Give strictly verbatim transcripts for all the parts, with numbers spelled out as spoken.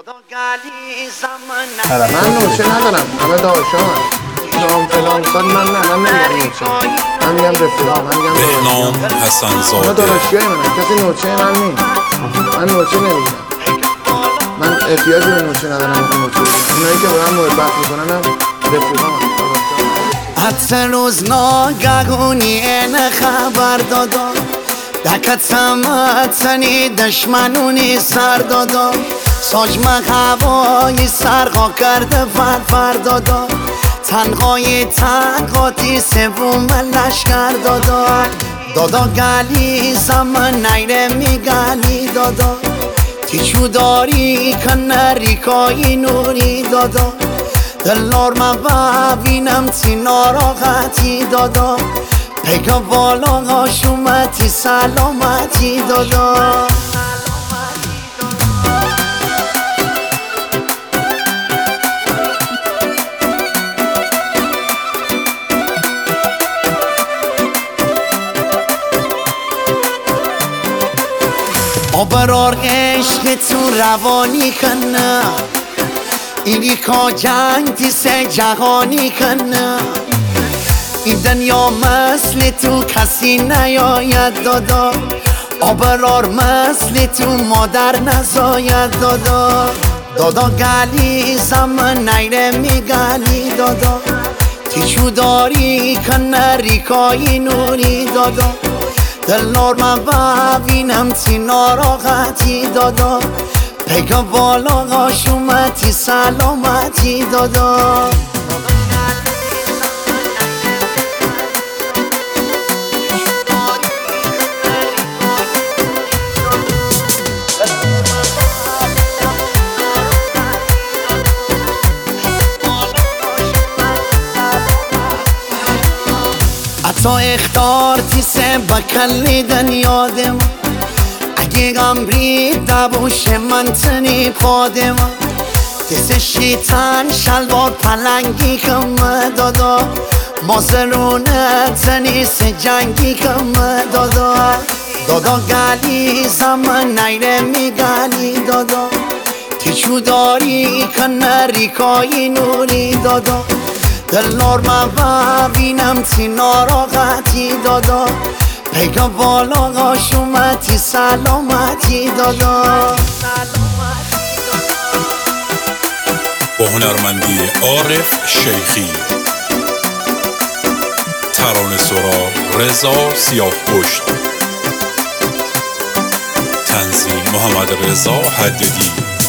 آره من نوچه ندارم، همه داشتم نام فلان سال من نه من نمیگم نوچه، من میگم رفیقا، من میگم بهنام حسن زاده. من داداشی های منم، کسی نوچه من نیم، من نوچه نمیگم، من احتیاجی به نوچه ندارم. نوچه اونایی که برام محبت میکنن هم رفیقا من. حتی روز ناگهانی این خبر دادا دکت همتنی دشمنونی سر دادا ساجم هوایی سرغا کرده فر فر دادا تنهایی تنهاتی سوم لشکر دادا دادا گلی زمان نیره میگلی دادا تیچو داری کنه ریکایی نوری دادا دلار من ببینم تی ناراحتی دادا پیگا بالا هاشومتی سلامتی دادا آبرار عشق تو روانی کنه اینی که جنگ تیس جهانی کنه این دنیا مثل تو کسی نیاید دادا آبرار مثل تو مادر نزاید دادا دادا گلی زمان نیره میگلی دادا تیچو داری کنه ریکایی نوری دادا دلار من ببینم تی ناراحتی دادا پیگا بالا هاشومتی سلامتی دادا حتی اختار تیسه بکلیدن یادم اگه غمری دبوش من تنی پادم تیسه شیطن شلوار پلنگی کم دادا مازرونه تنیس جنگی کم دادا دادا گلی زمان نیره میگلی دادا تیچو داری کنه ریکایی نوری دادا دلار من ببینم تی ناراحتی دادا پیگا بالا هاشومتی سلامتی دادا با هنرمندی عارف شیخی، ترانه سرا رضا سیاه‌پشت، تنظیم محمد رضا حدیدی.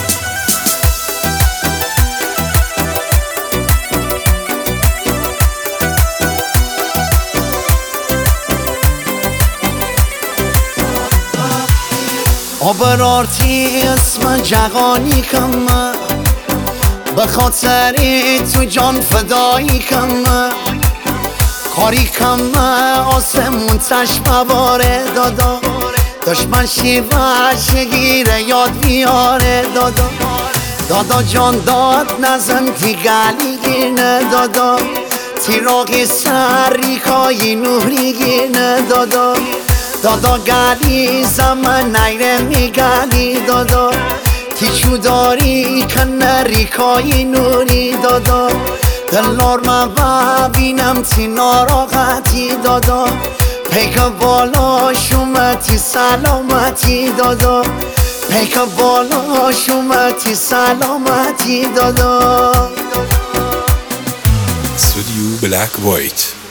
آبرارتی اسم جهانی کم به خاطری تو جان فدایی کم کاری کم آسمون چشم باره دادا دشمن شیوه شگیره یاد بیاره دادا دادا جان داد نزن تی گلی گیرنه دادا تیراغی سر ریکایی نوری گیرنه دادا دادا گلی زمان نیره میگلی دادا تیچو داری کنه ریکایی نوری دادا دلار من ببینم تی ناراحتی دادا پیگا بالا شومتی سلامتی دادا پیگا بالا شومتی سلامتی دادا استودیو بلک وایت.